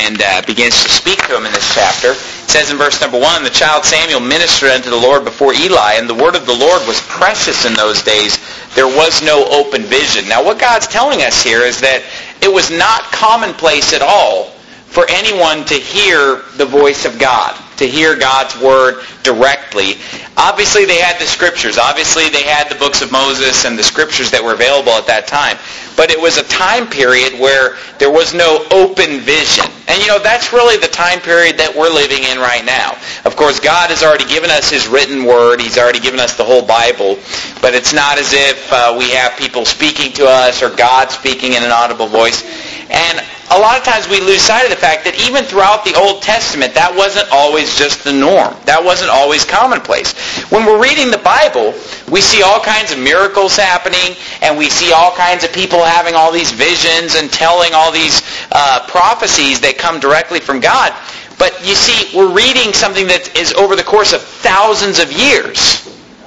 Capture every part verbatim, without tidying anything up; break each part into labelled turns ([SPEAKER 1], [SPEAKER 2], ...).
[SPEAKER 1] and uh, begins to speak to him in this chapter. It says in verse number one, the child Samuel ministered unto the Lord before Eli, and the word of the Lord was precious in those days. There was no open vision. Now what God's telling us here is that it was not commonplace at all for anyone to hear the voice of God, to hear God's word directly. Obviously they had the scriptures. Obviously they had the books of Moses and the scriptures that were available at that time. But it was a time period where there was no open vision. And you know, that's really the time period that we're living in right now. Of course, God has already given us His written word. He's already given us the whole Bible. But it's not as if uh, we have people speaking to us or God speaking in an audible voice. And a lot of times we lose sight of the fact that even throughout the Old Testament, that wasn't always just the norm. That wasn't always commonplace. When we're reading the Bible, we see all kinds of miracles happening, and we see all kinds of people having all these visions and telling all these uh, prophecies that come directly from God. But you see, we're reading something that is over the course of thousands of years.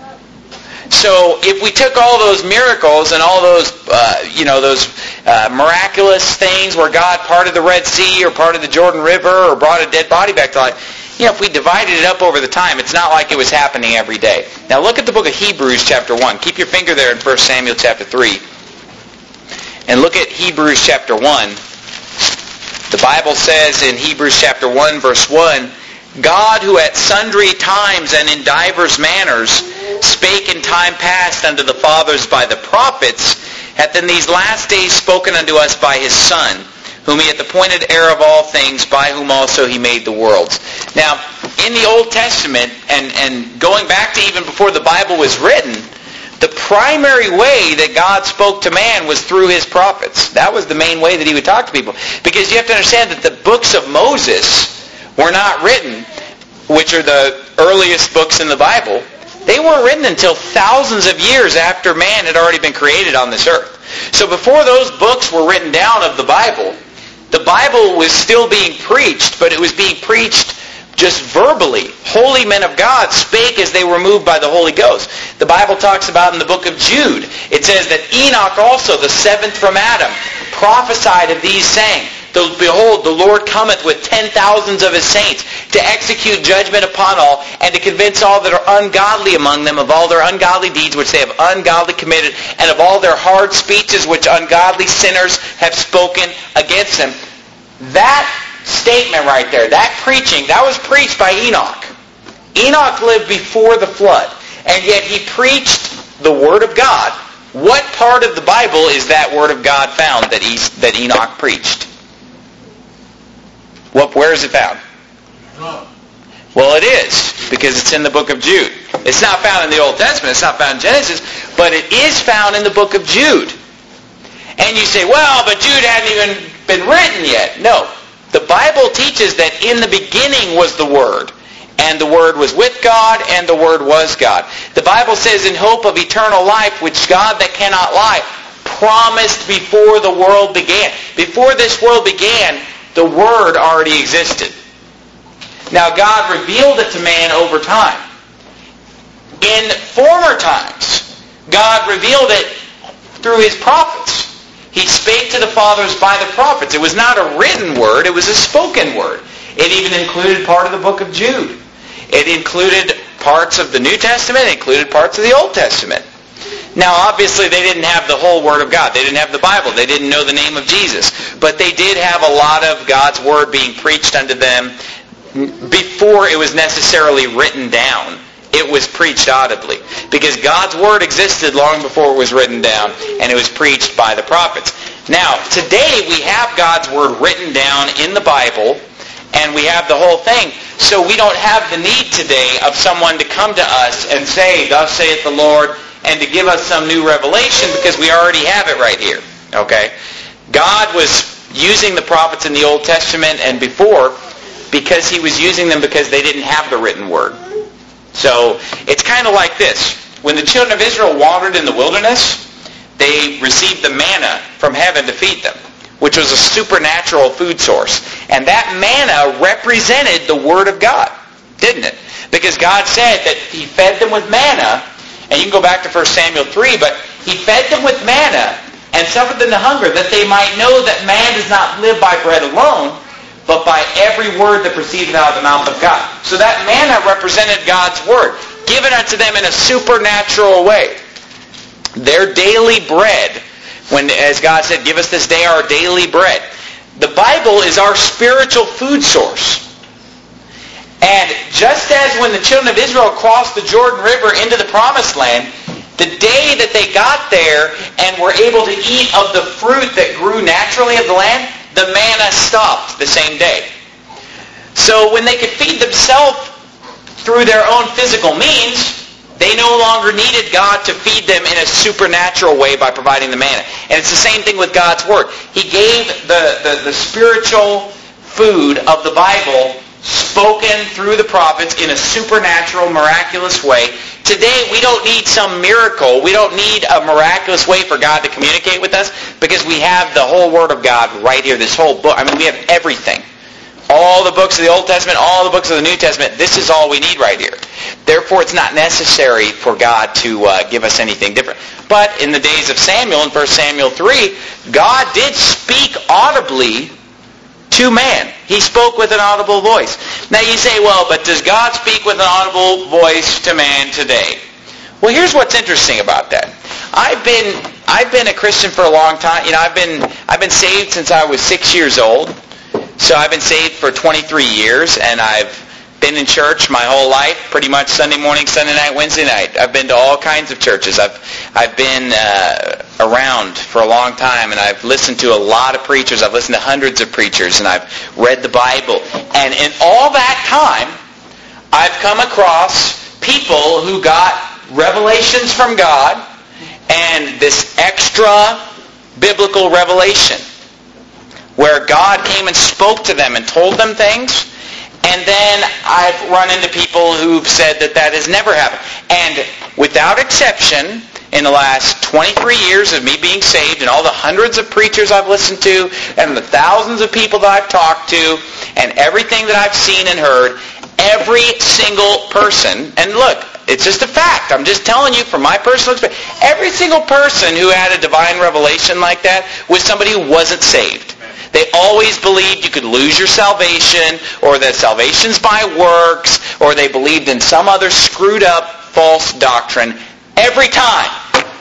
[SPEAKER 1] So if we took all those miracles and all those, uh, you know, those uh, miraculous things where God parted the Red Sea or parted the Jordan River or brought a dead body back to life, you know, if we divided it up over the time, it's not like it was happening every day. Now look at the book of Hebrews chapter one. Keep your finger there in First Samuel chapter three. And look at Hebrews chapter one. The Bible says in Hebrews chapter one, verse one, God, who at sundry times and in divers manners spake in time past unto the fathers by the prophets, hath in these last days spoken unto us by His Son, whom He hath appointed heir of all things, by whom also He made the worlds. Now, in the Old Testament, and, and going back to even before the Bible was written, the primary way that God spoke to man was through His prophets. That was the main way that He would talk to people. Because you have to understand that the books of Moses were not written, which are the earliest books in the Bible. They weren't written until thousands of years after man had already been created on this earth. So before those books were written down of the Bible, the Bible was still being preached, but it was being preached just verbally. Holy men of God spake as they were moved by the Holy Ghost. The Bible talks about in the book of Jude, it says that Enoch also, the seventh from Adam, prophesied of these saying, Behold, the Lord cometh with ten thousands of His saints to execute judgment upon all, and to convince all that are ungodly among them of all their ungodly deeds which they have ungodly committed, and of all their hard speeches which ungodly sinners have spoken against them. That statement right there, that preaching, that was preached by Enoch. Enoch lived before the flood, and yet he preached the Word of God. What part of the Bible is that Word of God found that, he, that Enoch preached? What, where is it found? Well, it is, because it's in the book of Jude. It's not found in the Old Testament. It's not found in Genesis, but it is found in the book of Jude. And you say, well, but Jude hadn't even been written yet. No. The Bible teaches that in the beginning was the Word, and the Word was with God, and the Word was God. The Bible says, in hope of eternal life, which God that cannot lie promised before the world began. Before this world began, the Word already existed. Now, God revealed it to man over time. In former times, God revealed it through His prophets. He spake to the fathers by the prophets. It was not a written word, it was a spoken word. It even included part of the book of Jude. It included parts of the New Testament, it included parts of the Old Testament. Now, obviously, they didn't have the whole Word of God. They didn't have the Bible. They didn't know the name of Jesus. But they did have a lot of God's Word being preached unto them before it was necessarily written down. It was preached audibly. Because God's Word existed long before it was written down, and it was preached by the prophets. Now, today we have God's Word written down in the Bible, and we have the whole thing. So we don't have the need today of someone to come to us and say, Thus saith the Lord, and to give us some new revelation, because we already have it right here. Okay? God was using the prophets in the Old Testament and before because He was using them because they didn't have the written Word. So it's kind of like this. When the children of Israel wandered in the wilderness, they received the manna from heaven to feed them, which was a supernatural food source. And that manna represented the Word of God, didn't it? Because God said that He fed them with manna. And you can go back to First Samuel three, but He fed them with manna and suffered them to hunger, that they might know that man does not live by bread alone, but by every word that proceeded out of the mouth of God. So that manna represented God's word, given unto them in a supernatural way. Their daily bread, when, as God said, give us this day our daily bread. The Bible is our spiritual food source. And just as when the children of Israel crossed the Jordan River into the Promised Land, the day that they got there and were able to eat of the fruit that grew naturally of the land, the manna stopped the same day. So when they could feed themselves through their own physical means, they no longer needed God to feed them in a supernatural way by providing the manna. And it's the same thing with God's Word. He gave the, the, the spiritual food of the Bible spoken through the prophets in a supernatural, miraculous way. Today, we don't need some miracle. We don't need a miraculous way for God to communicate with us because we have the whole Word of God right here, this whole book. I mean, we have everything. All the books of the Old Testament, all the books of the New Testament, this is all we need right here. Therefore, it's not necessary for God to uh, give us anything different. But in the days of Samuel, in First Samuel three, God did speak audibly to man. He spoke with an audible voice. Now you say, well, but does God speak with an audible voice to man today? Well, here's what's interesting about that. I've been I've been a Christian for a long time. You know, I've been I've been saved since I was six years old. So I've been saved for twenty-three years, and I've been in church my whole life, pretty much Sunday morning, Sunday night, Wednesday night. I've been to all kinds of churches. I've I've been uh, around for a long time, and I've listened to a lot of preachers. I've listened to hundreds of preachers, and I've read the Bible. And in all that time, I've come across people who got revelations from God and this extra biblical revelation where God came and spoke to them and told them things. And then I've run into people who've said that that has never happened. And without exception, in the last twenty-three years of me being saved and all the hundreds of preachers I've listened to and the thousands of people that I've talked to and everything that I've seen and heard, every single person, and look, it's just a fact. I'm just telling you from my personal experience, every single person who had a divine revelation like that was somebody who wasn't saved. They always believed you could lose your salvation, or that salvation's by works, or they believed in some other screwed up false doctrine every time.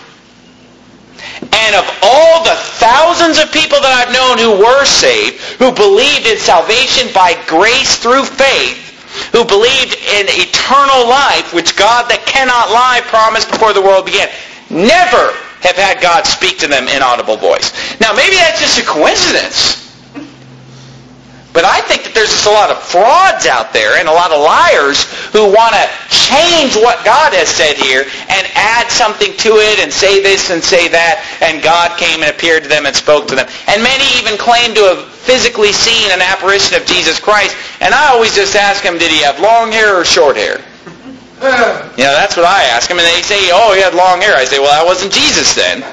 [SPEAKER 1] And of all the thousands of people that I've known who were saved, who believed in salvation by grace through faith, who believed in eternal life, which God that cannot lie promised before the world began, never have had God speak to them in audible voice. Now, maybe that's just a coincidence. But I think that there's just a lot of frauds out there and a lot of liars who want to change what God has said here and add something to it and say this and say that, and God came and appeared to them and spoke to them. And many even claim to have physically seen an apparition of Jesus Christ. And I always just ask them, did he have long hair or short hair? You know, that's what I ask them. And they say, oh, he had long hair. I say, well, that wasn't Jesus then.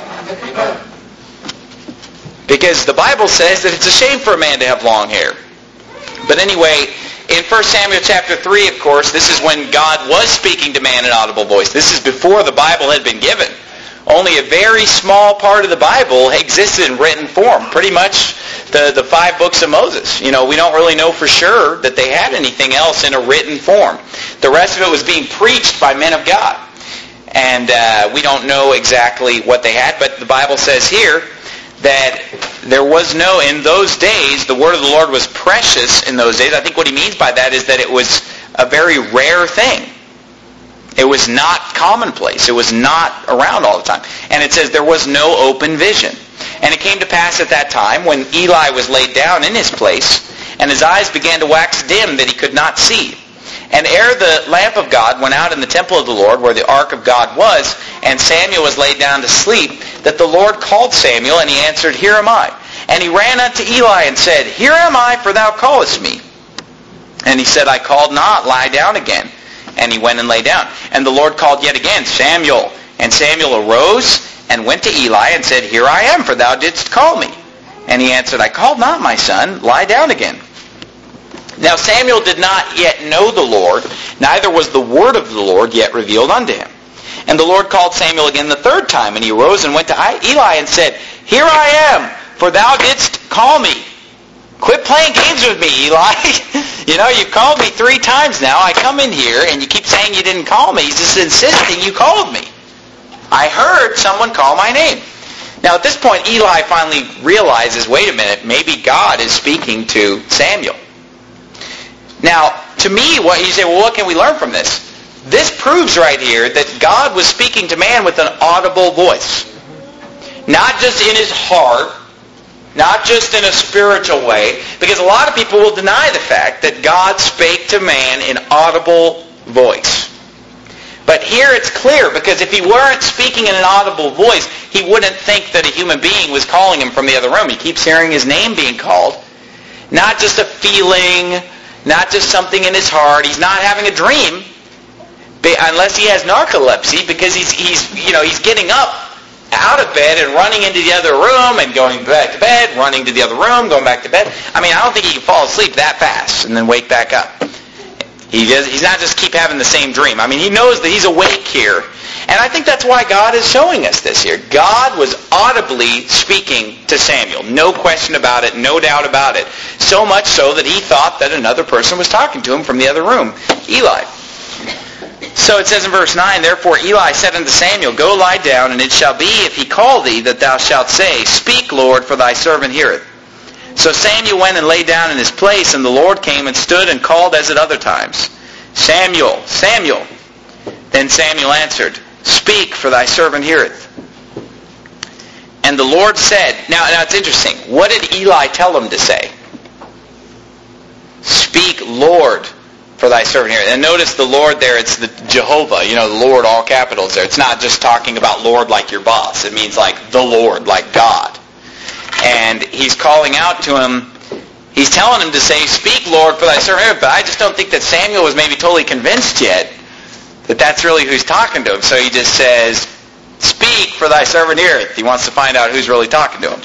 [SPEAKER 1] Because the Bible says that it's a shame for a man to have long hair. But anyway, in First Samuel chapter three, of course, this is when God was speaking to man in audible voice. This is before the Bible had been given. Only a very small part of the Bible existed in written form. Pretty much the, the five books of Moses. You know, we don't really know for sure that they had anything else in a written form. The rest of it was being preached by men of God. And uh, we don't know exactly what they had, but the Bible says here that there was no, in those days, the word of the Lord was precious in those days. I think what he means by that is that it was a very rare thing. It was not commonplace. It was not around all the time. And it says there was no open vision. And it came to pass at that time when Eli was laid down in his place, and his eyes began to wax dim that he could not see. And ere the lamp of God went out in the temple of the Lord, where the ark of God was, and Samuel was laid down to sleep, that the Lord called Samuel, and he answered, Here am I. And he ran unto Eli and said, Here am I, for thou callest me. And he said, I called not, lie down again. And he went and lay down. And the Lord called yet again, Samuel. And Samuel arose and went to Eli and said, Here I am, for thou didst call me. And he answered, I called not, my son, lie down again. Now Samuel did not yet know the Lord, neither was the word of the Lord yet revealed unto him. And the Lord called Samuel again the third time, and he arose and went to Eli and said, Here I am, for thou didst call me. Quit playing games with me, Eli. You know, you've called me three times now. I come in here, and you keep saying you didn't call me. He's just insisting you called me. I heard someone call my name. Now, at this point, Eli finally realizes, wait a minute, maybe God is speaking to Samuel. Now, to me, what you say, well, what can we learn from this? This proves right here that God was speaking to man with an audible voice. Not just in his heart, not just in a spiritual way, because a lot of people will deny the fact that God spake to man in audible voice. But here it's clear, because if he weren't speaking in an audible voice, he wouldn't think that a human being was calling him from the other room. He keeps hearing his name being called. Not just a feeling, not just something in his heart. He's not having a dream, unless he has narcolepsy, because he's, he's, you know, he's getting up out of bed and running into the other room and going back to bed, running to the other room, going back to bed. I mean, I don't think he can fall asleep that fast and then wake back up. He does, he's not just keep having the same dream. I mean, he knows that he's awake here. And I think that's why God is showing us this here. God was audibly speaking to Samuel. No question about it, no doubt about it. So much so that he thought that another person was talking to him from the other room, Eli. So it says in verse nine, therefore Eli said unto Samuel, go lie down, and it shall be, if he call thee, that thou shalt say, speak, Lord, for thy servant heareth. So Samuel went and lay down in his place, and the Lord came and stood and called as at other times, Samuel, Samuel. Then Samuel answered, speak, for thy servant heareth. And the Lord said, now, now it's interesting, what did Eli tell him to say? Speak, Lord, for thy servant heareth. And notice the Lord there, it's the Jehovah, you know, the Lord, all capitals there. It's not just talking about Lord like your boss. It means like the Lord, like God. And he's calling out to him, he's telling him to say, speak, Lord, for thy servant heareth. But I just don't think that Samuel was maybe totally convinced yet that that's really who's talking to him. So he just says, speak, for thy servant heareth. He wants to find out who's really talking to him.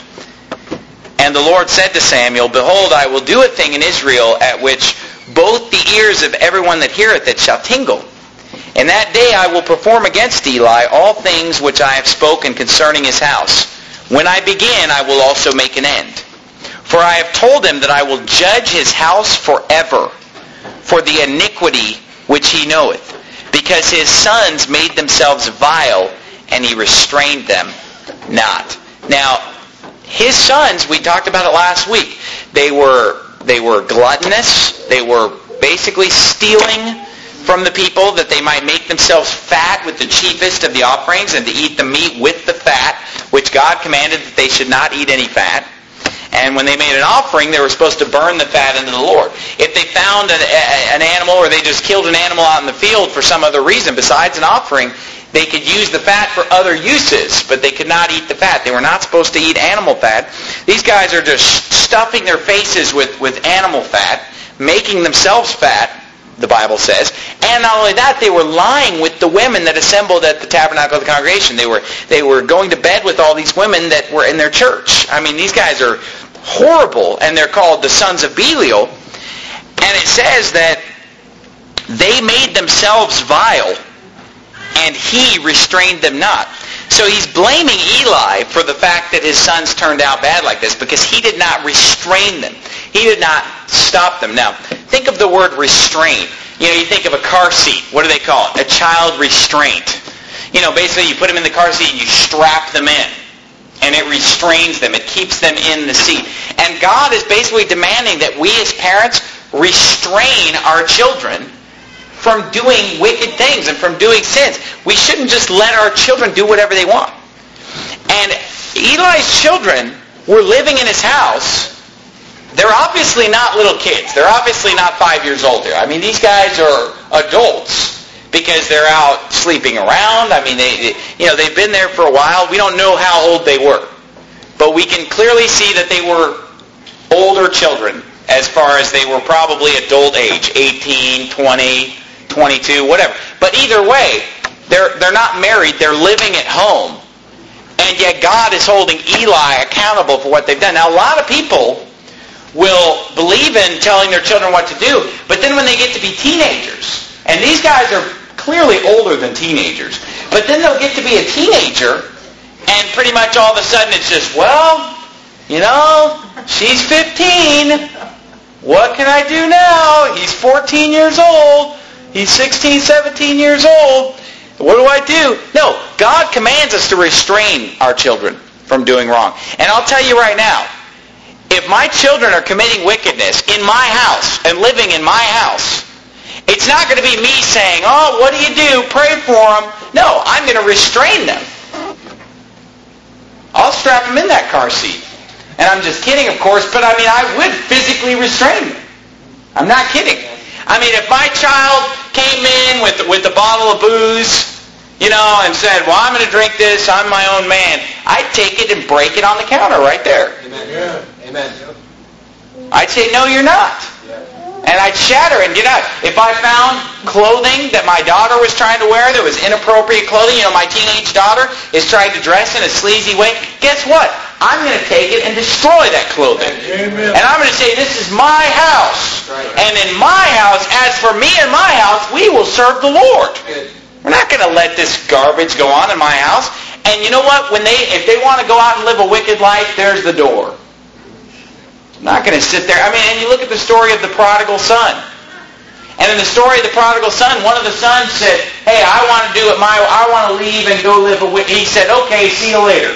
[SPEAKER 1] And the Lord said to Samuel, behold, I will do a thing in Israel at which both the ears of everyone that heareth it shall tingle. And that day I will perform against Eli all things which I have spoken concerning his house. When I begin, I will also make an end. For I have told him that I will judge his house forever for the iniquity which he knoweth, because his sons made themselves vile, and he restrained them not. Now, his sons, we talked about it last week, they were they were gluttonous. They were basically stealing from the people that they might make themselves fat with the chiefest of the offerings and to eat the meat with the fat, which God commanded that they should not eat any fat. And when they made an offering, they were supposed to burn the fat unto the Lord. If they found an, an animal, or they just killed an animal out in the field for some other reason besides an offering, they could use the fat for other uses, but they could not eat the fat. They were not supposed to eat animal fat. These guys are just stuffing their faces with, with animal fat, making themselves fat, the Bible says. And not only that, they were lying with the women that assembled at the tabernacle of the congregation. They were they were going to bed with all these women that were in their church. I mean, these guys are horrible, and they're called the sons of Belial. And it says that they made themselves vile, and he restrained them not. So he's blaming Eli for the fact that his sons turned out bad like this, because he did not restrain them. He did not stop them. Now, think of the word restraint. You know, you think of a car seat. What do they call it? A child restraint. You know, basically you put them in the car seat and you strap them in. And it restrains them. It keeps them in the seat. And God is basically demanding that we as parents restrain our children from doing wicked things and from doing sins. We shouldn't just let our children do whatever they want. And Eli's children were living in his house. They're obviously not little kids. They're obviously not five years old here. I mean, these guys are adults because they're out sleeping around. I mean, they, you know, they've been there for a while. We don't know how old they were. But we can clearly see that they were older children as far as they were probably adult age, eighteen, twenty, twenty-two, whatever. But either way, they're they're not married. They're living at home. And yet God is holding Eli accountable for what they've done. Now, a lot of people will believe in telling their children what to do, but then when they get to be teenagers, and these guys are clearly older than teenagers, but then they'll get to be a teenager, and pretty much all of a sudden it's just, well, You know, she's fifteen. What can I do now? He's fourteen years old. He's sixteen, seventeen years old. What do I do? No, God commands us to restrain our children from doing wrong. And I'll tell you right now, if my children are committing wickedness in my house and living in my house, it's not going to be me saying, oh, what do you do? Pray for them. No, I'm going to restrain them. I'll strap them in that car seat. And I'm just kidding, of course, but I mean, I would physically restrain them. I'm not kidding. I mean, if my child came in with, with a bottle of booze, you know, and said, well, I'm going to drink this, I'm my own man, I'd take it and break it on the counter right there.
[SPEAKER 2] Amen. Yeah. Amen.
[SPEAKER 1] I'd say, no, you're not. And I'd shatter and get out. If I found clothing that my daughter was trying to wear that was inappropriate clothing, you know, my teenage daughter is trying to dress in a sleazy way, guess what? I'm going to take it and destroy that clothing.
[SPEAKER 2] Amen.
[SPEAKER 1] And I'm going to say, this is my house.
[SPEAKER 2] Right.
[SPEAKER 1] And in my house, as for me and my house, we will serve the Lord.
[SPEAKER 2] Good.
[SPEAKER 1] We're not going to let this garbage go on in my house. And you know what? When they, if they want to go out and live a wicked life, there's the door. I'm not going to sit there. I mean, and you look at the story of the prodigal son. And in the story of the prodigal son, one of the sons said, hey, I want to do it my way. I want to leave and go live a wicked. He said, okay, see you later.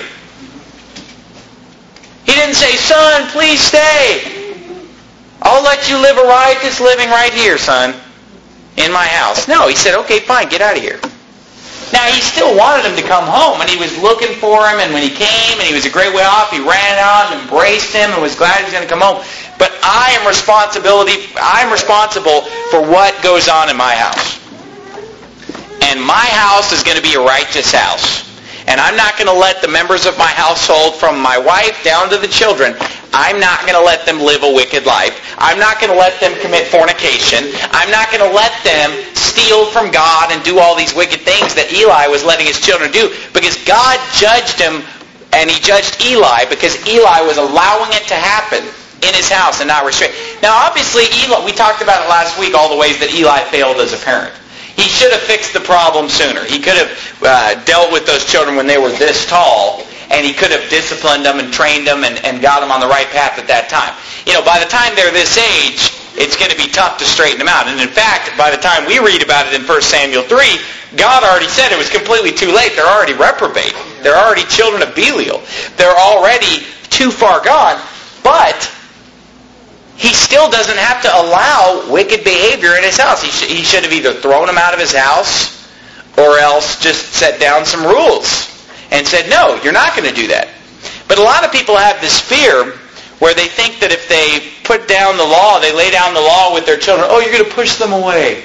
[SPEAKER 1] He didn't say, son, please stay. I'll let you live a righteous living right here, son, in my house. No, he said, okay, fine, get out of here. Now, he still wanted him to come home, and he was looking for him, and when he came, and he was a great way off, he ran out and embraced him and was glad he was going to come home. But I am responsibility. I'm responsible for what goes on in my house. And my house is going to be a righteous house. And I'm not going to let the members of my household, from my wife down to the children, I'm not going to let them live a wicked life. I'm not going to let them commit fornication. I'm not going to let them steal from God and do all these wicked things that Eli was letting his children do, because God judged him, and he judged Eli because Eli was allowing it to happen in his house and not restrained. Now, obviously, Eli, we talked about it last week, all the ways that Eli failed as a parent. He should have fixed the problem sooner. He could have uh, dealt with those children when they were this tall, and he could have disciplined them and trained them and, and got them on the right path at that time. You know, by the time they're this age, it's going to be tough to straighten them out. And in fact, by the time we read about it in First Samuel three, God already said it was completely too late. They're already reprobate. They're already children of Belial. They're already too far gone. But he still doesn't have to allow wicked behavior in his house. He, sh- he should have either thrown him out of his house or else just set down some rules and said, no, you're not going to do that. But a lot of people have this fear where they think that if they put down the law, they lay down the law with their children, oh, you're going to push them away.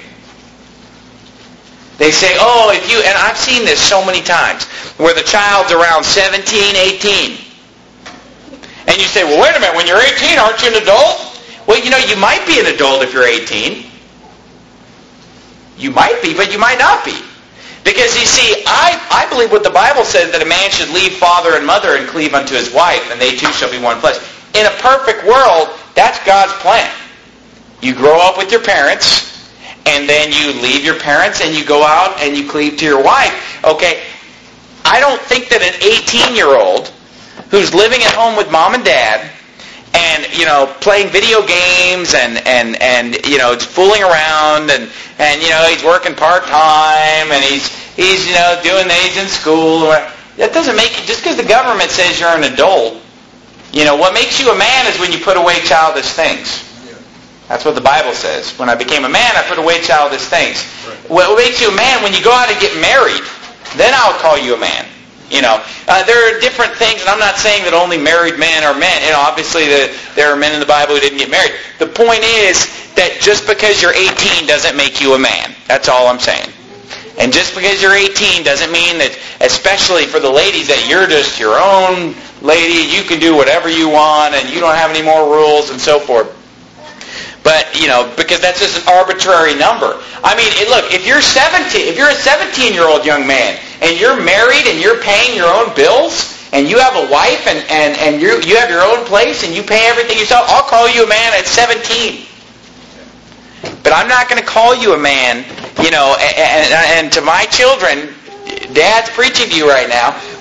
[SPEAKER 1] They say, oh, if you, and I've seen this so many times, where the child's around seventeen, eighteen. And you say, well, wait a minute, when you're eighteen, aren't you an adult? Well, you know, you might be an adult if you're eighteen. You might be, but you might not be. Because, you see, I, I believe what the Bible says, that a man should leave father and mother and cleave unto his wife, and they two shall be one flesh. In a perfect world, that's God's plan. You grow up with your parents, and then you leave your parents, and you go out and you cleave to your wife. Okay, I don't think that an eighteen-year-old who's living at home with mom and dad and, you know, playing video games and, and, and you know, fooling around and, and, you know, he's working part-time and he's, he's you know, doing these in school. That doesn't make you, just because the government says you're an adult, you know, what makes you a man is when you put away childish things. That's what the Bible says. When I became a man, I put away childish things. Right. What makes you a man, when you go out and get married, then I'll call you a man. You know, uh, there are different things, and I'm not saying that only married men are men. You know, obviously the, there are men in the Bible who didn't get married. The point is that just because you're eighteen doesn't make you a man. That's all I'm saying. And just because you're eighteen doesn't mean that, especially for the ladies, that you're just your own lady, you can do whatever you want, and you don't have any more rules and so forth. But, you know, because that's just an arbitrary number. I mean, it, look, if you're seventeen, if you're a seventeen-year-old young man, and you're married and you're paying your own bills, and you have a wife and, and, and you you have your own place and you pay everything yourself, I'll call you a man at seventeen. But I'm not going to call you a man, you know, and, and, and to my children, Dad's preaching to you right now,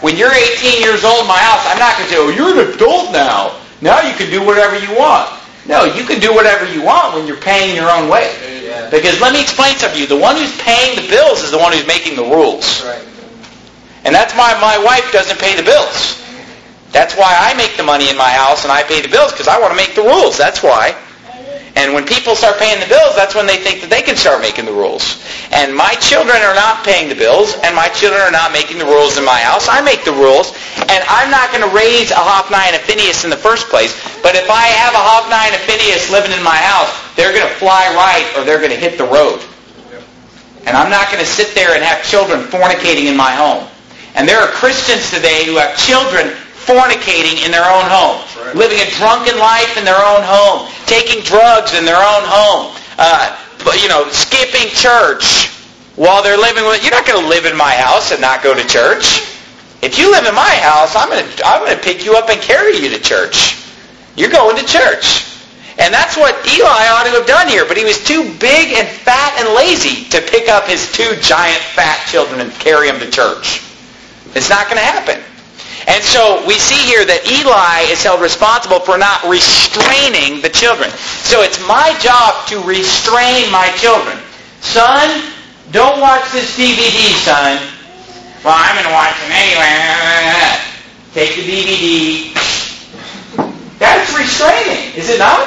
[SPEAKER 1] when you're eighteen years old in my house, I'm not going to say, oh, you're an adult now. Now you can do whatever you want. No, you can do whatever you want when you're paying your own way. Yeah. Because let me explain something to you. The one who's paying the bills is the one who's making the rules. Right. And that's why my wife doesn't pay the bills. That's why I make the money in my house and I pay the bills, because I want to make the rules. That's why. And when people start paying the bills, that's when they think that they can start making the rules. And my children are not paying the bills, and my children are not making the rules in my house. I make the rules, and I'm not going to raise a Hophni and a Phinehas in the first place. But if I have a Hophni and a Phinehas living in my house, they're going to fly right or they're going to hit the road. And I'm not going to sit there and have children fornicating in my home. And there are Christians today who have children fornicating in their own home, right. Living a drunken life in their own home, taking drugs in their own home, uh, you know, skipping church while they're living with. You're not going to live in my house and not go to church. If you live in my house, I'm going to I'm going to pick you up and carry you to church. You're going to church. And that's what Eli ought to have done here, but he was too big and fat and lazy to pick up his two giant fat children and carry them to church. It's not going to happen. And so we see here that Eli is held responsible for not restraining the children. So it's my job to restrain my children. Son, don't watch this D V D, son. Well, I'm going to watch it anyway. Take the D V D. That's restraining, is it not?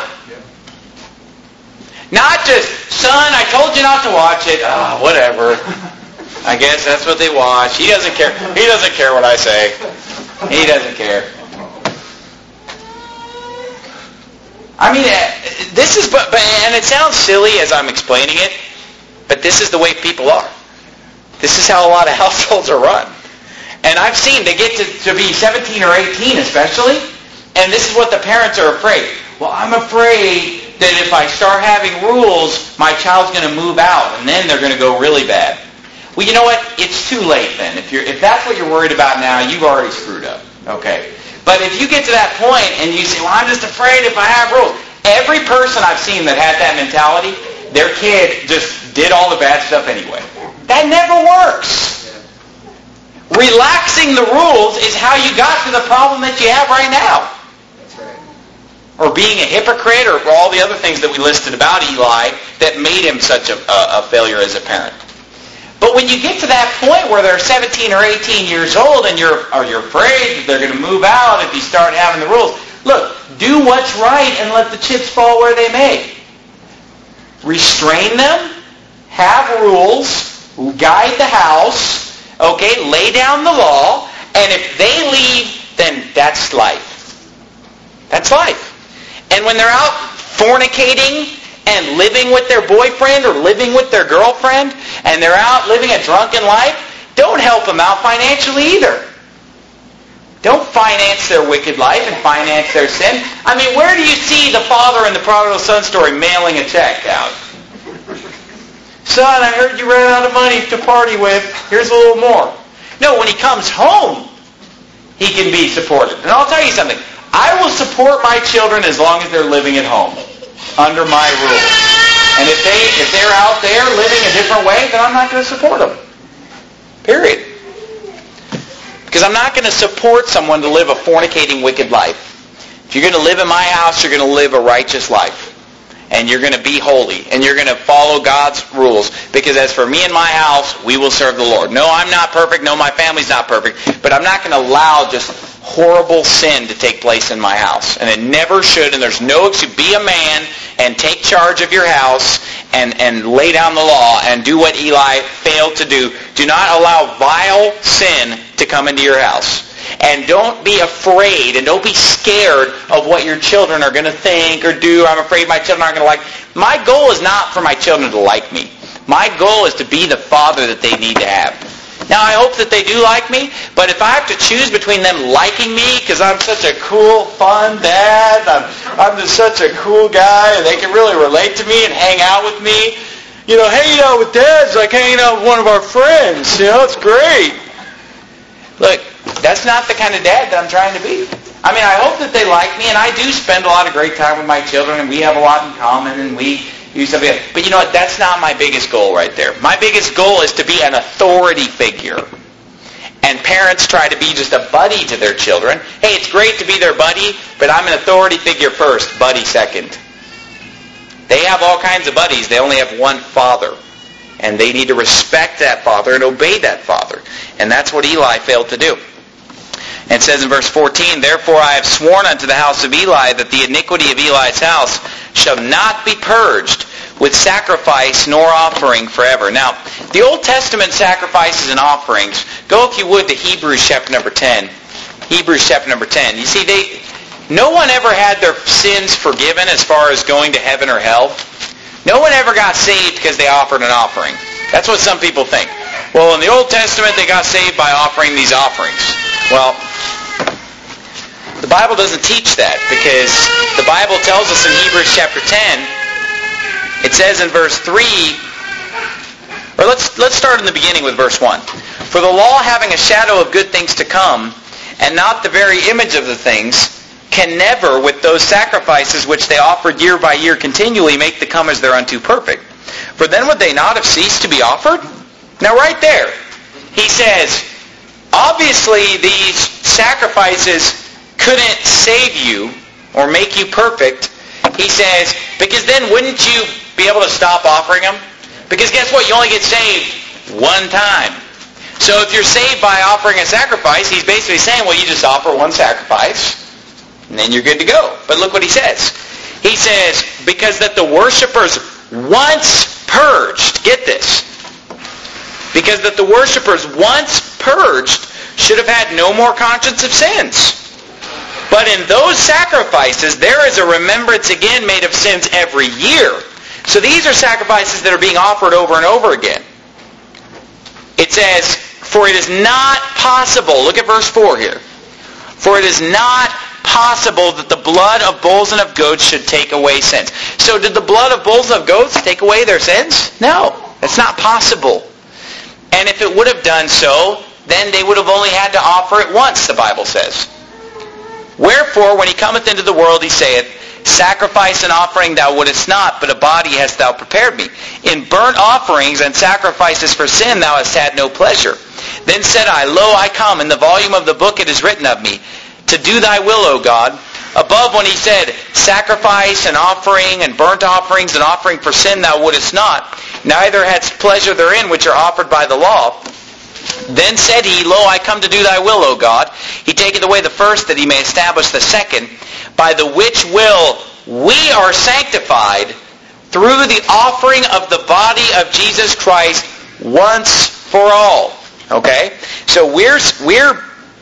[SPEAKER 1] Not just, son, I told you not to watch it. Oh, whatever. I guess that's what they watch. He doesn't care. He doesn't care what I say. He doesn't care. I mean, this is, but, and it sounds silly as I'm explaining it, but this is the way people are. This is how a lot of households are run. And I've seen, they get to, to be seventeen or eighteen especially, and this is what the parents are afraid. Well, I'm afraid that if I start having rules, my child's going to move out, and then they're going to go really bad. Well, you know what? It's too late then. If you're if that's what you're worried about now, you've already screwed up. Okay. But if you get to that point and you say, well, I'm just afraid if I have rules. Every person I've seen that had that mentality, their kid just did all the bad stuff anyway. That never works. Relaxing the rules is how you got to the problem that you have right now. That's right. Or being a hypocrite, or all the other things that we listed about Eli that made him such a, a, a failure as a parent. But when you get to that point where they're seventeen or eighteen years old and you're or you're afraid that they're going to move out if you start having the rules, look, do what's right and let the chips fall where they may. Restrain them, have rules, guide the house, okay, lay down the law, and if they leave, then that's life. That's life. And when they're out fornicating and living with their boyfriend or living with their girlfriend, and they're out living a drunken life, don't help them out financially either. Don't finance their wicked life and finance their sin. I mean, where do you see the father in the prodigal son story mailing a check out? Son, I heard you ran out of money to party with. Here's a little more. No, when he comes home, he can be supported. And I'll tell you something. I will support my children as long as they're living at home, under my rules. And if they if they're out there living a different way, then I'm not going to support them. Period. Because I'm not going to support someone to live a fornicating, wicked life. If you're going to live in my house, you're going to live a righteous life. And you're going to be holy. And you're going to follow God's rules. Because as for me and my house, we will serve the Lord. No, I'm not perfect. No, my family's not perfect. But I'm not going to allow just horrible sin to take place in my house. And it never should. And there's no excuse. Be a man and take charge of your house and, and lay down the law and do what Eli failed to do. Do not allow vile sin to come into your house. And don't be afraid and don't be scared of what your children are going to think or do. I'm afraid my children aren't going to like. My goal is not for my children to like me. My goal is to be the father that they need to have. Now, I hope that they do like me, but if I have to choose between them liking me because I'm such a cool, fun dad, I'm, I'm just such a cool guy, and they can really relate to me and hang out with me. You know, hanging out with dad's like hanging out with one of our friends. You know, it's great. Look, that's not the kind of dad that I'm trying to be. I mean, I hope that they like me, and I do spend a lot of great time with my children, and we have a lot in common, and we do stuff together. But you know what? That's not my biggest goal right there. My biggest goal is to be an authority figure. And parents try to be just a buddy to their children. Hey, it's great to be their buddy, but I'm an authority figure first, buddy second. They have all kinds of buddies. They only have one father. And they need to respect that father and obey that father. And that's what Eli failed to do. And it says in verse fourteen, "Therefore I have sworn unto the house of Eli that the iniquity of Eli's house shall not be purged with sacrifice nor offering forever." Now, the Old Testament sacrifices and offerings, go if you would to Hebrews chapter number ten. Hebrews chapter number ten. You see, they, no one ever had their sins forgiven as far as going to heaven or hell. No one ever got saved because they offered an offering. That's what some people think. Well, in the Old Testament, they got saved by offering these offerings. Well, the Bible doesn't teach that, because the Bible tells us in Hebrews chapter ten, it says in verse three, or let's let's start in the beginning with verse one. "For the law, having a shadow of good things to come, and not the very image of the things, can never, with those sacrifices which they offered year by year continually, make the comers thereunto perfect. For then would they not have ceased to be offered?" Now right there, he says, obviously these sacrifices couldn't save you or make you perfect. He says, because then wouldn't you be able to stop offering them? Because guess what? You only get saved one time. So if you're saved by offering a sacrifice, he's basically saying, well, you just offer one sacrifice, and then you're good to go. But look what he says. He says, because that the worshipers once purged, get this, because that the worshipers once purged should have had no more conscience of sins. But in those sacrifices, there is a remembrance again made of sins every year. So these are sacrifices that are being offered over and over again. It says, for it is not possible, look at verse four here, for it is not possible that the blood of bulls and of goats should take away sins. So did the blood of bulls and of goats take away their sins? No, it's not possible. And if it would have done so, then they would have only had to offer it once, the Bible says. Wherefore, when he cometh into the world, he saith, sacrifice and offering thou wouldest not, but a body hast thou prepared me. In burnt offerings and sacrifices for sin thou hast had no pleasure. Then said I, Lo, I come, in the volume of the book it is written of me, to do thy will, O God. Above, when he said, sacrifice and offering and burnt offerings and offering for sin thou wouldest not, neither hadst pleasure therein which are offered by the law. Then said he, Lo, I come to do thy will, O God. He taketh away the first, that he may establish the second, by the which will we are sanctified through the offering of the body of Jesus Christ once for all. Okay? So we're we're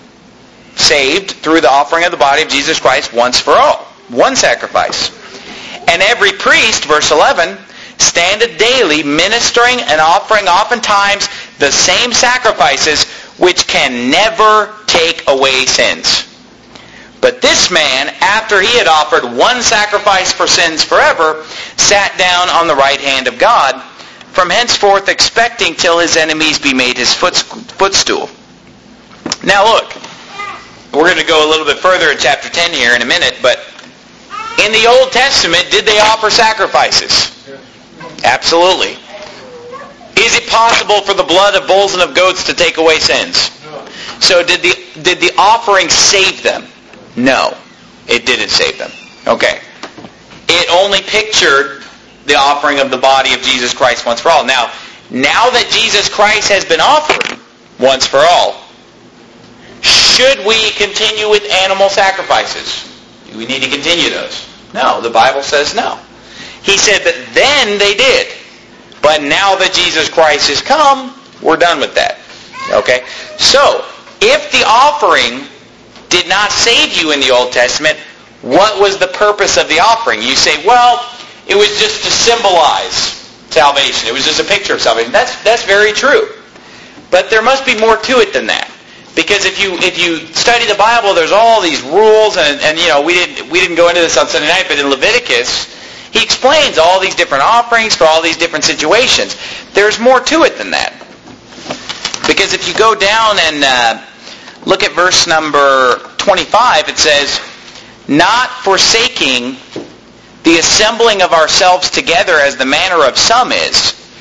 [SPEAKER 1] saved through the offering of the body of Jesus Christ once for all. One sacrifice. And every priest, verse eleven, standeth daily ministering and offering oftentimes the same sacrifices which can never take away sins. But this man, after he had offered one sacrifice for sins forever, sat down on the right hand of God, from henceforth expecting till his enemies be made his footstool. Now look, we're going to go a little bit further in chapter ten here in a minute, but in the Old Testament, did they offer sacrifices? Absolutely. Is it possible for the blood of bulls and of goats to take away sins? No. So did the did the offering save them? No, it didn't save them. Okay. It only pictured the offering of the body of Jesus Christ once for all. Now, now that Jesus Christ has been offered once for all, should we continue with animal sacrifices? Do we need to continue those? No, the Bible says no. He said that then they did. But now that Jesus Christ has come, we're done with that. Okay? So, if the offering did not save you in the Old Testament, what was the purpose of the offering? You say, well, it was just to symbolize salvation. It was just a picture of salvation. That's that's very true. But there must be more to it than that. Because if you if you study the Bible, there's all these rules, and, and you know, we didn't we didn't go into this on Sunday night, but in Leviticus, he explains all these different offerings for all these different situations. There's more to it than that. Because if you go down and uh, look at verse number twenty-five, it says, not forsaking the assembling of ourselves together as the manner of some is,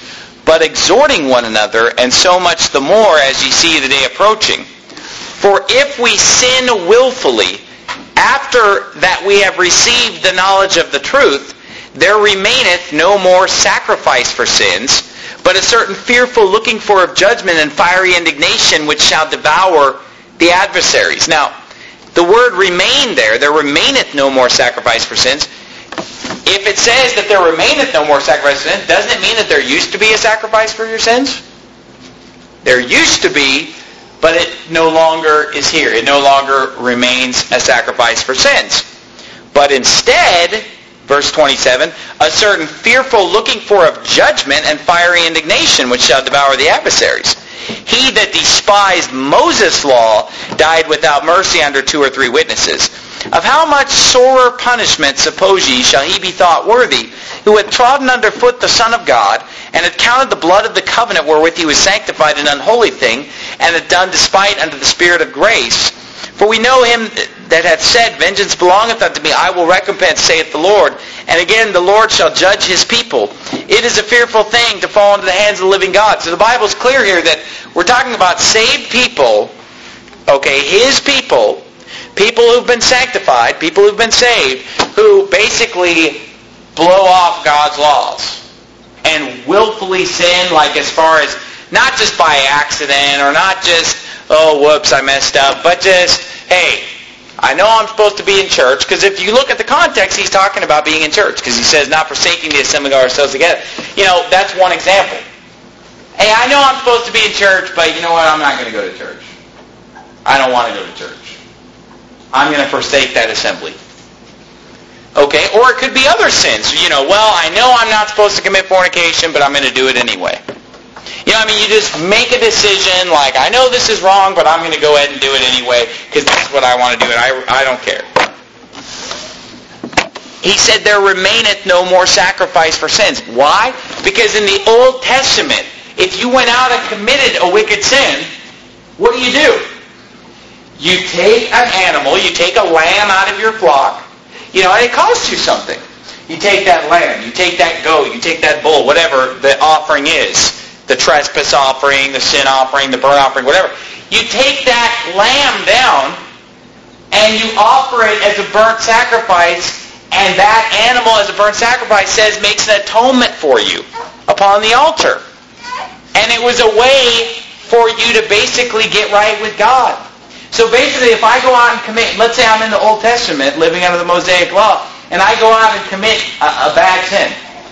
[SPEAKER 1] but exhorting one another, and so much the more as ye see the day approaching. For if we sin willfully, after that we have received the knowledge of the truth, there remaineth no more sacrifice for sins, but a certain fearful looking for of judgment and fiery indignation which shall devour the adversaries. Now, the word remain there, there remaineth no more sacrifice for sins. If it says that there remaineth no more sacrifice for sins, doesn't it mean that there used to be a sacrifice for your sins? There used to be, but it no longer is here. It no longer remains a sacrifice for sins. But instead, verse twenty-seven, a certain fearful looking for of judgment and fiery indignation which shall devour the adversaries. He that despised Moses' law died without mercy under two or three witnesses. Of how much sorer punishment, suppose ye, shall he be thought worthy, who hath trodden under foot the Son of God, and hath counted the blood of the covenant wherewith he was sanctified an unholy thing, and hath done despite unto the Spirit of grace? For we know him that hath said, Vengeance belongeth unto me, I will recompense, saith the Lord. And again, the Lord shall judge his people. It is a fearful thing to fall into the hands of the living God. So the Bible's clear here that we're talking about saved people, okay, his people, people who've been sanctified, people who've been saved, who basically blow off God's laws and willfully sin, like as far as not just by accident or not just, oh, whoops, I messed up, but just, hey, I know I'm supposed to be in church, because if you look at the context, he's talking about being in church, because he says, not forsaking the assembling of ourselves together. You know, that's one example. Hey, I know I'm supposed to be in church, but you know what, I'm not going to go to church. I don't want to go to church. I'm going to forsake that assembly. Okay, or it could be other sins. You know, well, I know I'm not supposed to commit fornication, but I'm going to do it anyway. You know, I mean, you just make a decision like, I know this is wrong, but I'm going to go ahead and do it anyway because that's what I want to do, and I, I don't care. He said, there remaineth no more sacrifice for sins. Why? Because in the Old Testament, if you went out and committed a wicked sin, what do you do? You take an animal, you take a lamb out of your flock, you know, and it costs you something. You take that lamb, you take that goat, you take that bull, whatever the offering is. The trespass offering, the sin offering, the burnt offering, whatever. You take that lamb down and you offer it as a burnt sacrifice, and that animal as a burnt sacrifice says makes an atonement for you upon the altar. And it was a way for you to basically get right with God. So basically, if I go out and commit, let's say I'm in the Old Testament living under the Mosaic Law, and I go out and commit a, a bad sin.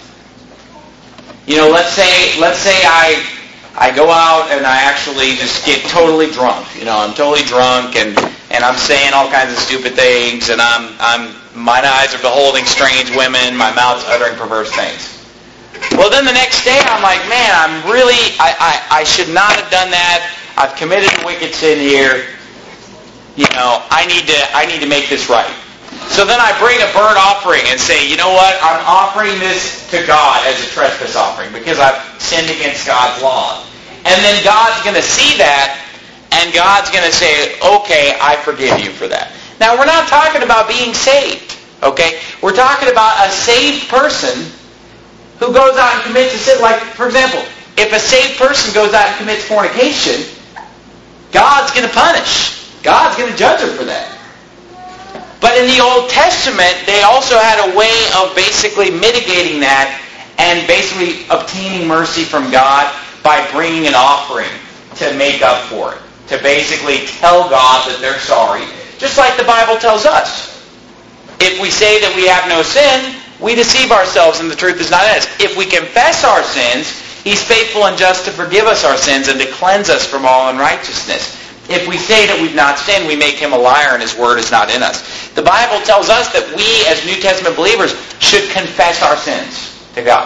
[SPEAKER 1] You know, let's say let's say I I go out and I actually just get totally drunk. You know, I'm totally drunk and, and I'm saying all kinds of stupid things, and I'm I'm mine eyes are beholding strange women, my mouth's uttering perverse things. Well, then the next day I'm like, man, I'm really I, I, I should not have done that. I've committed a wicked sin here. You know, I need to I need to make this right. So then I bring a burnt offering and say, you know what, I'm offering this to God as a trespass offering because I've sinned against God's law. And then God's going to see that, and God's going to say, okay, I forgive you for that. Now, we're not talking about being saved, okay? We're talking about a saved person who goes out and commits a sin. Like, for example, if a saved person goes out and commits fornication, God's going to punish. God's going to judge her for that. But in the Old Testament, they also had a way of basically mitigating that and basically obtaining mercy from God by bringing an offering to make up for it. To basically tell God that they're sorry. Just like the Bible tells us. If we say that we have no sin, we deceive ourselves and the truth is not in us. If we confess our sins, He's faithful and just to forgive us our sins and to cleanse us from all unrighteousness. If we say that we've not sinned, we make Him a liar and His word is not in us. The Bible tells us that we, as New Testament believers, should confess our sins to God.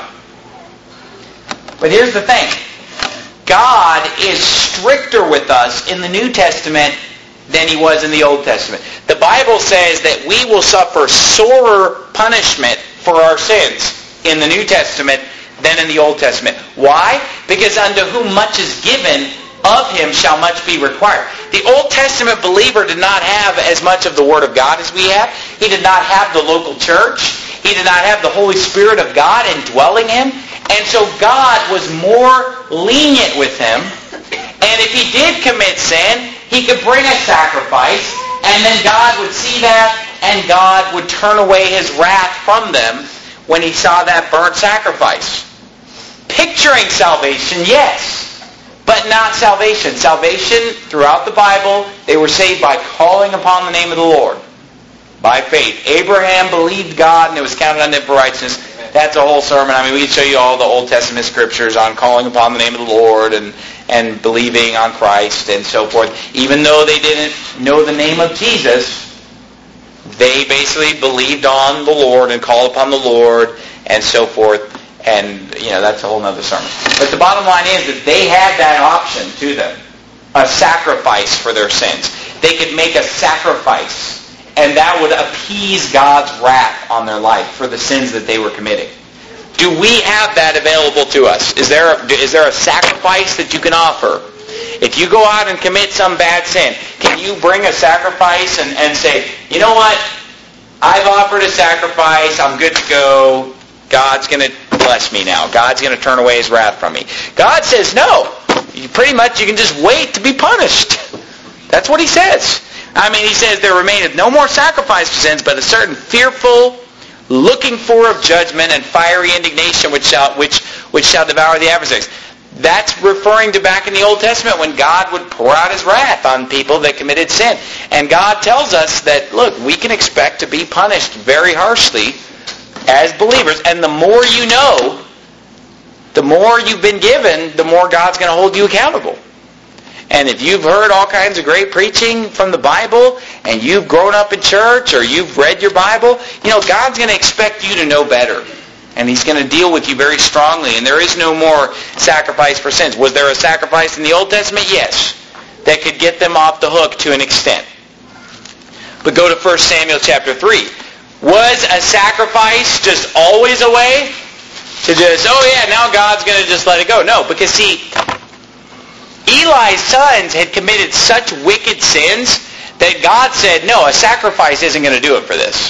[SPEAKER 1] But here's the thing. God is stricter with us in the New Testament than He was in the Old Testament. The Bible says that we will suffer sorer punishment for our sins in the New Testament than in the Old Testament. Why? Because unto whom much is given, of him shall much be required. The Old Testament believer did not have as much of the Word of God as we have. He did not have the local church. He did not have the Holy Spirit of God indwelling him. And so God was more lenient with him. And if he did commit sin, he could bring a sacrifice, and then God would see that, and God would turn away his wrath from them when he saw that burnt sacrifice. Picturing salvation, yes, but not salvation. Salvation, throughout the Bible, they were saved by calling upon the name of the Lord, by faith. Abraham believed God, and it was counted on him for righteousness. That's a whole sermon. I mean, we could show you all the Old Testament scriptures on calling upon the name of the Lord and, and believing on Christ and so forth. Even though they didn't know the name of Jesus, they basically believed on the Lord and called upon the Lord and so forth. And, you know, that's a whole other sermon. But the bottom line is that they had that option to them. A sacrifice for their sins. They could make a sacrifice, and that would appease God's wrath on their life for the sins that they were committing. Do we have that available to us? Is there a, is there a sacrifice that you can offer? If you go out and commit some bad sin, can you bring a sacrifice and, and say, you know what? I've offered a sacrifice. I'm good to go. God's going to bless me now. God's going to turn away his wrath from me. God says no. You pretty much, you can just wait to be punished. That's what he says. I mean, he says, there remaineth no more sacrifice for sins, but a certain fearful looking for of judgment and fiery indignation which shall, which, which shall devour the adversaries. That's referring to back in the Old Testament when God would pour out his wrath on people that committed sin. And God tells us that, look, we can expect to be punished very harshly as believers. And the more you know, the more you've been given, the more God's going to hold you accountable. And if you've heard all kinds of great preaching from the Bible, and you've grown up in church, or you've read your Bible, you know, God's going to expect you to know better. And he's going to deal with you very strongly. And there is no more sacrifice for sins. Was there a sacrifice in the Old Testament? Yes. That could get them off the hook to an extent. But go to First Samuel chapter three. Was a sacrifice just always a way to just, oh yeah, now God's going to just let it go? No, because see, Eli's sons had committed such wicked sins that God said, no, a sacrifice isn't going to do it for this.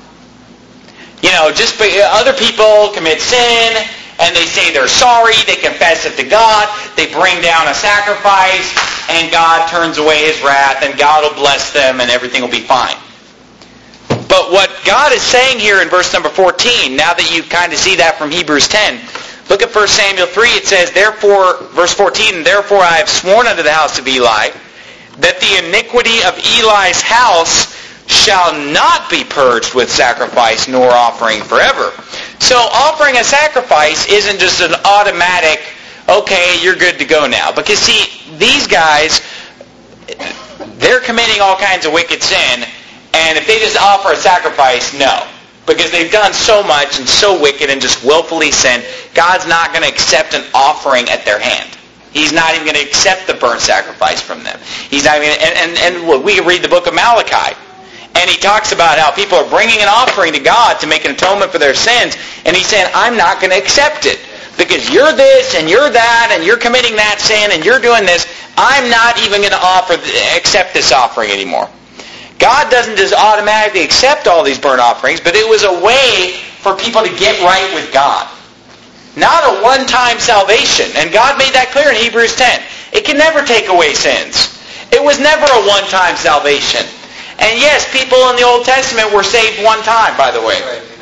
[SPEAKER 1] You know, just other people commit sin, and they say they're sorry, they confess it to God, they bring down a sacrifice, and God turns away his wrath, and God will bless them, and everything will be fine. But what God is saying here in verse number fourteen, now that you kind of see that from Hebrews ten, look at First Samuel three, it says, therefore, verse fourteen, therefore I have sworn unto the house of Eli, that the iniquity of Eli's house shall not be purged with sacrifice nor offering forever. So offering a sacrifice isn't just an automatic, okay, you're good to go now. Because see, these guys, they're committing all kinds of wicked sin, and if they just offer a sacrifice, no. Because they've done so much and so wicked and just willfully sinned, God's not going to accept an offering at their hand. He's not even going to accept the burnt sacrifice from them. He's not even, and, and, and look, we can read the book of Malachi, and he talks about how people are bringing an offering to God to make an atonement for their sins, and he's saying, I'm not going to accept it. Because you're this, and you're that, and you're committing that sin, and you're doing this. I'm not even going to offer, accept this offering anymore. God doesn't just automatically accept all these burnt offerings, but it was a way for people to get right with God. Not a one-time salvation. And God made that clear in Hebrews ten. It can never take away sins. It was never a one-time salvation. And yes, people in the Old Testament were saved one time, by the way.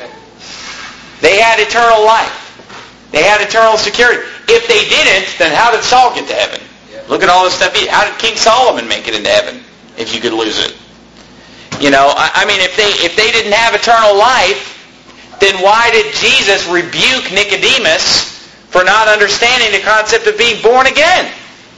[SPEAKER 1] They had eternal life. They had eternal security. If they didn't, then how did Saul get to heaven? Look at all this stuff. How did King Solomon make it into heaven if you could lose it? You know, I mean, if they if they didn't have eternal life, then why did Jesus rebuke Nicodemus for not understanding the concept of being born again?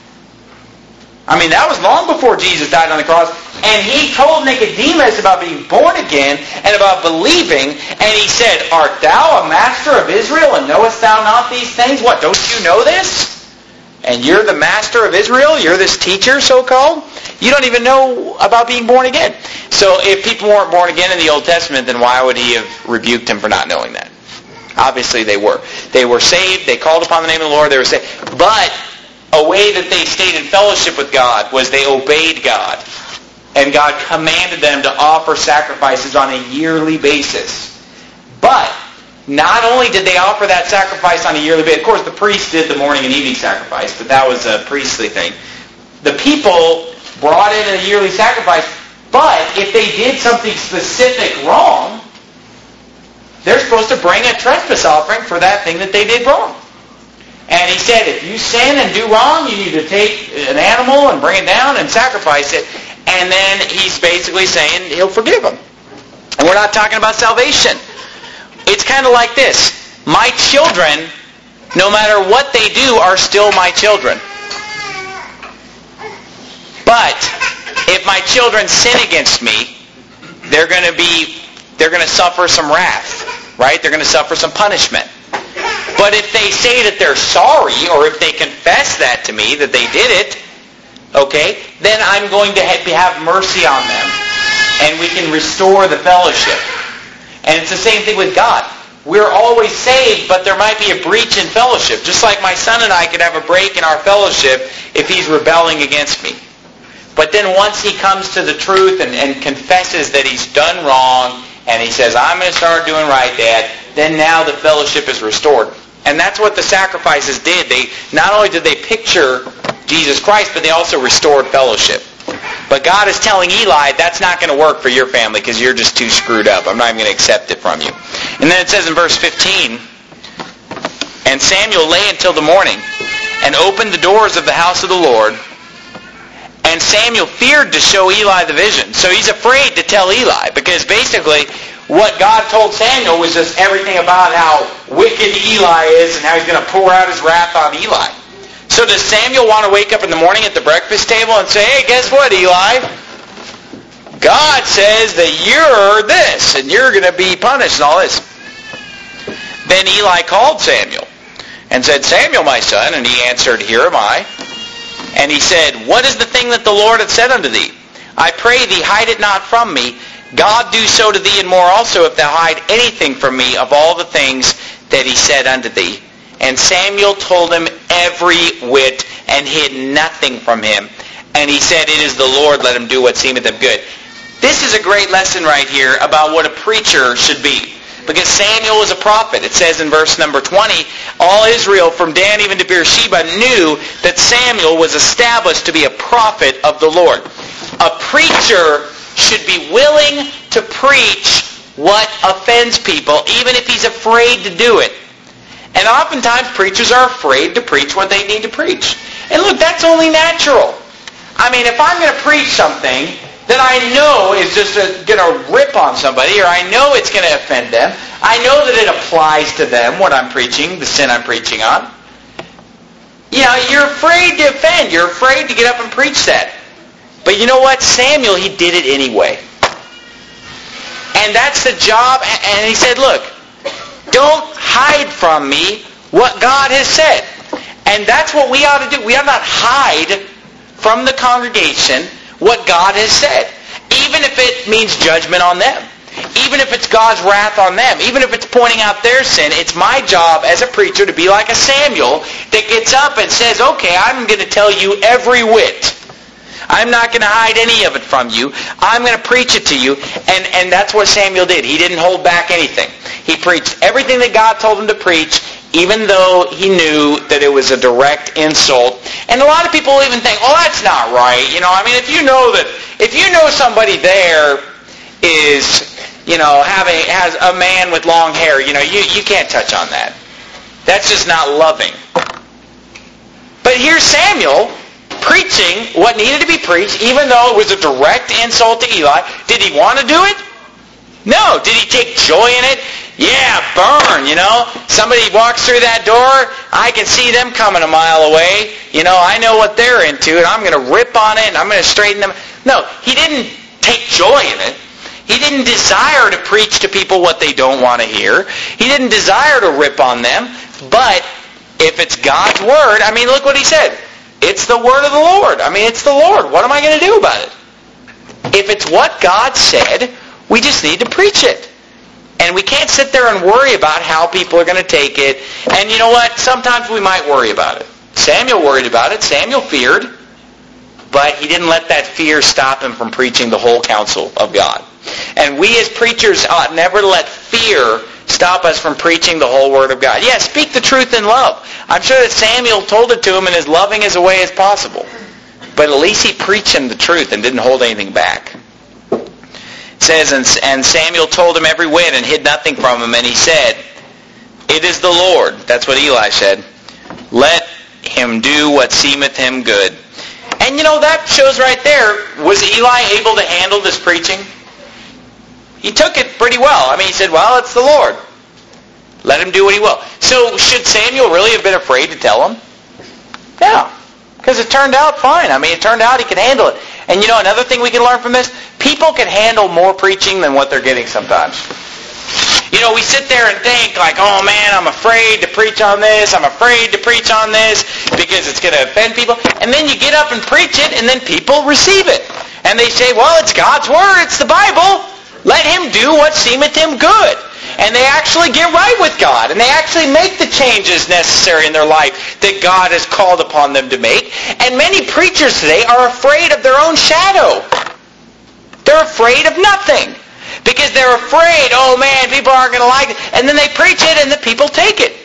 [SPEAKER 1] I mean, that was long before Jesus died on the cross. And he told Nicodemus about being born again and about believing. And he said, art thou a master of Israel and knowest thou not these things? What, don't you know this? And you're the master of Israel? You're this teacher, so-called? You don't even know about being born again. So if people weren't born again in the Old Testament, then why would he have rebuked him for not knowing that? Obviously they were. They were saved. They called upon the name of the Lord. They were saved. But a way that they stayed in fellowship with God was they obeyed God. And God commanded them to offer sacrifices on a yearly basis. But not only did they offer that sacrifice on a yearly basis, of course the priest did the morning and evening sacrifice, but that was a priestly thing. The people brought in a yearly sacrifice, but if they did something specific wrong, they're supposed to bring a trespass offering for that thing that they did wrong. And he said, if you sin and do wrong, you need to take an animal and bring it down and sacrifice it. And then he's basically saying he'll forgive them. And we're not talking about salvation. It's kind of like this. My children, no matter what they do, are still my children. But if my children sin against me, they're going to be, they're going to suffer some wrath, right? They're going to suffer some punishment. But if they say that they're sorry, or if they confess that to me, that they did it, okay, then I'm going to have mercy on them, and we can restore the fellowship. And it's the same thing with God. We're always saved, but there might be a breach in fellowship. Just like my son and I could have a break in our fellowship if he's rebelling against me. But then once he comes to the truth and, and confesses that he's done wrong, and he says, I'm going to start doing right, Dad, then now the fellowship is restored. And that's what the sacrifices did. They not only did they picture Jesus Christ, but they also restored fellowship. But God is telling Eli, that's not going to work for your family because you're just too screwed up. I'm not even going to accept it from you. And then it says in verse fifteen, and Samuel lay until the morning and opened the doors of the house of the Lord. And Samuel feared to show Eli the vision. So he's afraid to tell Eli because basically what God told Samuel was just everything about how wicked Eli is and how he's going to pour out his wrath on Eli. So does Samuel want to wake up in the morning at the breakfast table and say, hey, guess what, Eli? God says that you're this and you're going to be punished and all this. Then Eli called Samuel and said, Samuel, my son, and he answered, here am I. And he said, what is the thing that the Lord hath said unto thee? I pray thee, hide it not from me. God do so to thee and more also if thou hide anything from me of all the things that he said unto thee. And Samuel told him every whit and hid nothing from him. And he said, it is the Lord, let him do what seemeth him good. This is a great lesson right here about what a preacher should be. Because Samuel was a prophet. It says in verse number twenty, all Israel from Dan even to Beersheba knew that Samuel was established to be a prophet of the Lord. A preacher should be willing to preach what offends people, even if he's afraid to do it. And oftentimes preachers are afraid to preach what they need to preach. And look, that's only natural. I mean, if I'm going to preach something that I know is just going to rip on somebody, or I know it's going to offend them, I know that it applies to them, what I'm preaching, the sin I'm preaching on. You know, you're afraid to offend. You're afraid to get up and preach that. But you know what? Samuel, he did it anyway. And that's the job. And he said, look, don't hide from me what God has said. And that's what we ought to do. We ought not hide from the congregation what God has said. Even if it means judgment on them. Even if it's God's wrath on them. Even if it's pointing out their sin. It's my job as a preacher to be like a Samuel that gets up and says, okay, I'm going to tell you every whit. I'm not going to hide any of it from you. I'm going to preach it to you. And, and that's what Samuel did. He didn't hold back anything. He preached everything that God told him to preach, even though he knew that it was a direct insult. And a lot of people even think, well, that's not right. You know, I mean, if you know that, if you know somebody there is, you know, having, has a man with long hair, you know, you, you can't touch on that. That's just not loving. But here's Samuel preaching what needed to be preached, even though it was a direct insult to Eli. Did he want to do it? No. Did he take joy in it? Yeah, burn, you know. Somebody walks through that door, I can see them coming a mile away. You know, I know what they're into, and I'm going to rip on it, and I'm going to straighten them. No, he didn't take joy in it. He didn't desire to preach to people what they don't want to hear. He didn't desire to rip on them. But if it's God's word, I mean, look what he said. It's the word of the Lord. I mean, it's the Lord. What am I going to do about it? If it's what God said, we just need to preach it. And we can't sit there and worry about how people are going to take it. And you know what? Sometimes we might worry about it. Samuel worried about it. Samuel feared. But he didn't let that fear stop him from preaching the whole counsel of God. And we as preachers ought never let fear stop us from preaching the whole Word of God. Yeah, speak the truth in love. I'm sure that Samuel told it to him in as loving as a way as possible. But at least he preached him the truth and didn't hold anything back. It says, and Samuel told him every whit and hid nothing from him, and he said, it is the Lord. That's what Eli said. Let him do what seemeth him good. And you know, that shows right there, was Eli able to handle this preaching? He took it pretty well. I mean, he said, well, it's the Lord. Let him do what he will. So should Samuel really have been afraid to tell him? No. Because it turned out fine. I mean, it turned out he could handle it. And you know, another thing we can learn from this, people can handle more preaching than what they're getting sometimes. You know, we sit there and think like, oh man, I'm afraid to preach on this, I'm afraid to preach on this because it's going to offend people. And then you get up and preach it and then people receive it. And they say, well, it's God's Word, it's the Bible. Let him do what seemeth him good. And they actually get right with God. And they actually make the changes necessary in their life that God has called upon them to make. And many preachers today are afraid of their own shadow. They're afraid of nothing. Because they're afraid, oh man, people aren't going to like it. And then they preach it and the people take it.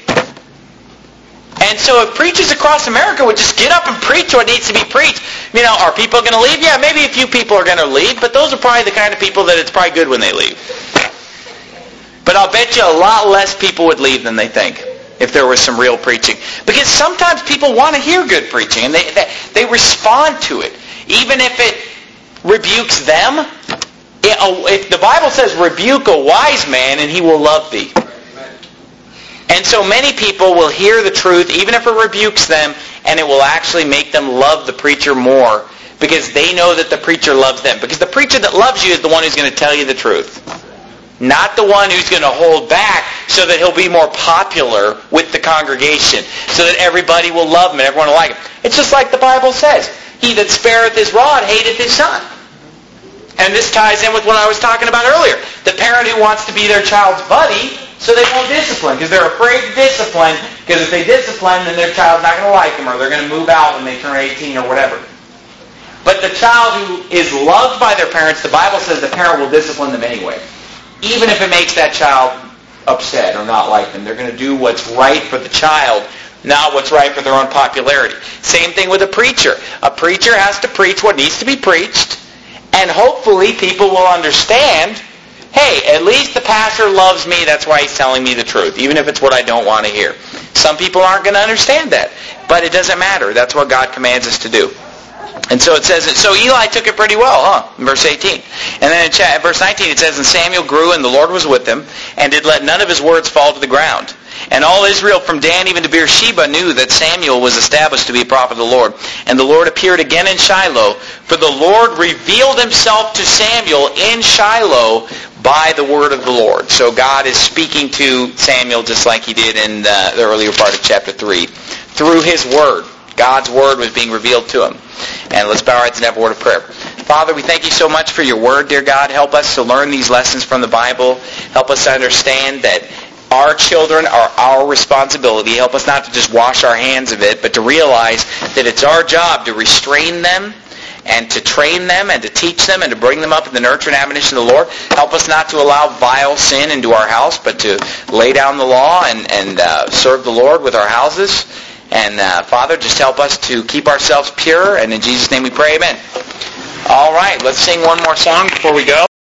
[SPEAKER 1] And so if preachers across America would just get up and preach what needs to be preached, you know, are people going to leave? Yeah, maybe a few people are going to leave, but those are probably the kind of people that it's probably good when they leave. But I'll bet you a lot less people would leave than they think if there was some real preaching. Because sometimes people want to hear good preaching, and they, they, they respond to it. Even if it rebukes them, it, if the Bible says, rebuke a wise man and he will love thee. And so many people will hear the truth, even if it rebukes them, and it will actually make them love the preacher more because they know that the preacher loves them. Because the preacher that loves you is the one who's going to tell you the truth. Not the one who's going to hold back so that he'll be more popular with the congregation, so that everybody will love him and everyone will like him. It's just like the Bible says, he that spareth his rod hateth his son. And this ties in with what I was talking about earlier. The parent who wants to be their child's buddy, so they won't discipline, because they're afraid to discipline, because if they discipline, then their child's not going to like them, or they're going to move out when they turn eighteen or whatever. But the child who is loved by their parents, the Bible says the parent will discipline them anyway. Even if it makes that child upset or not like them. They're going to do what's right for the child, not what's right for their own popularity. Same thing with a preacher. A preacher has to preach what needs to be preached, and hopefully people will understand, hey, at least the pastor loves me, that's why he's telling me the truth, even if it's what I don't want to hear. Some people aren't going to understand that, but it doesn't matter. That's what God commands us to do. And so it says, so Eli took it pretty well, huh? In verse eighteen. And then in verse nineteen it says, and Samuel grew, and the Lord was with him, and did let none of his words fall to the ground. And all Israel from Dan even to Beersheba knew that Samuel was established to be a prophet of the Lord. And the Lord appeared again in Shiloh, for the Lord revealed himself to Samuel in Shiloh by the word of the Lord. So God is speaking to Samuel just like he did in the, the earlier part of chapter three. Through his word. God's word was being revealed to him. And let's bow our heads and have a word of prayer. Father, we thank you so much for your word, dear God. Help us to learn these lessons from the Bible. Help us to understand that our children are our responsibility. Help us not to just wash our hands of it, but to realize that it's our job to restrain them and to train them and to teach them and to bring them up in the nurture and admonition of the Lord. Help us not to allow vile sin into our house, but to lay down the law and, and uh, serve the Lord with our houses. And uh, Father, just help us to keep ourselves pure. And in Jesus' name we pray, amen. All right, let's sing one more song before we go.